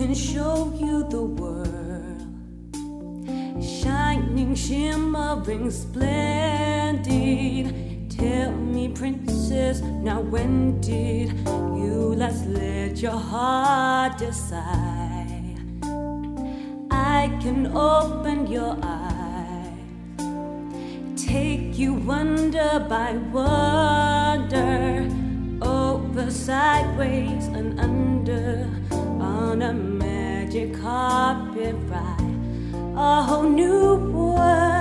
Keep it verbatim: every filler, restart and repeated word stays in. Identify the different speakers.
Speaker 1: can show you the world, shining, shimmering, splendid. Tell me, princess, now when did you last let your heart decide? I can open your eyes, take you wonder by wonder, over, sideways, and under, on a magic carpet ride, a whole new world.